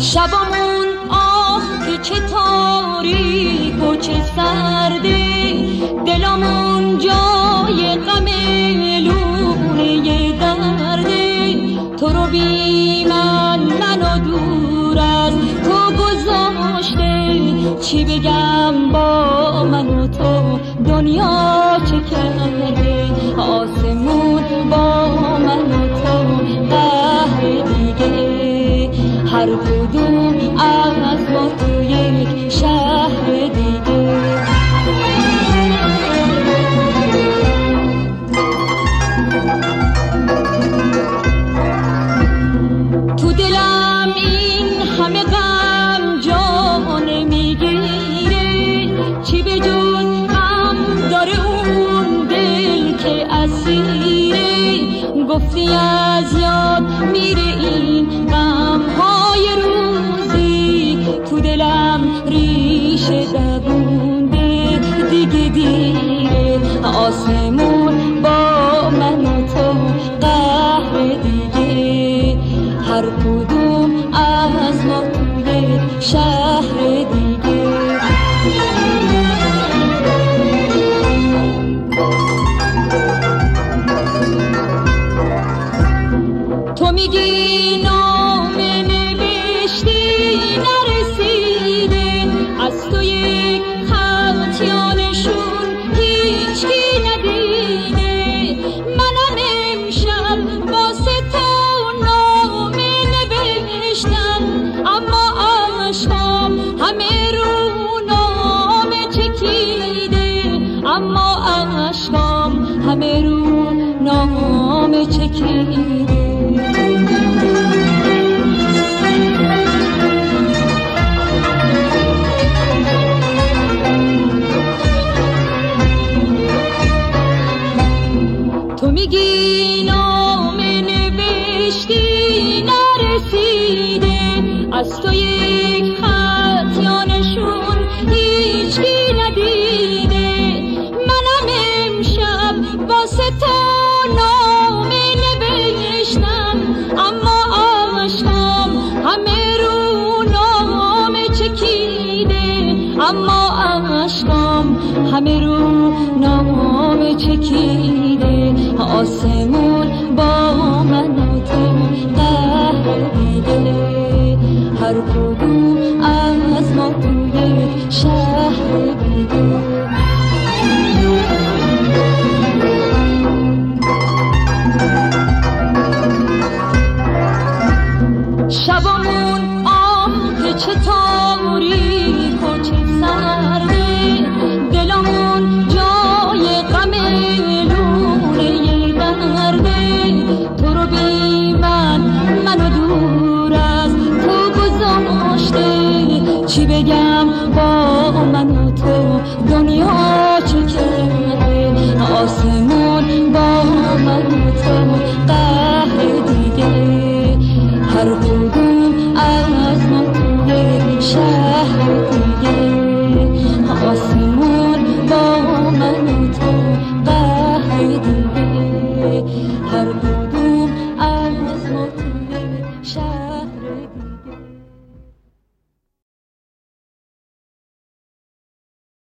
شبمون آه که چه تاریک و چه سرده، دلمون جای غم لونه درده. تو رو بی منو دور از تو گذاشته، چی بگم با من و تو دنیا چه کرده. آسمون با من و تو قهر دیگه، هر کدوم از ما تو یک شهر دیگه. تو دلم این همه غم جان میگیره، چی به جز غم داره اون دل که اسیره. گفتی از یاد میره این غم های روزی، تو دلم ریشه دوونده دیگه دیره. آسمون با من و تو قهر دیگه، هر کدوم از ما توی شهر دیگه. تو میگی نامه نوشتی نرسیده، از تو یک خط یا نشون هیچکی ندیده. منم امشب واسه تو نامه نوشتم، اما عشقم همه رو نامه چکیده. اما عشقم همه رو نامه چکیده. تو میگی نامه نوشتی نرسیده، از تو یک خط یا نشون هیچکی ندیده. منم امشب واسه تو نامه نوشتم، اما عشقم همه رو نامه چکیده. اما عشقم همه رو نامه چکیده. آسمون با من و تو قهر دیده، هر کدوم از ما توی شهر دیده. شبمون آه که چه تاریک و چه سرده، دلمون جای غم لونه درده. تو رو بی منو دور از تو گذاشته، چی بگم با من و تو دنیا چه کرده. آسمون با من و تو قهر دیگه، هر کدوم از ما توی شهر دیگه. آسمون با من و تو قهر دیگه، هر کدوم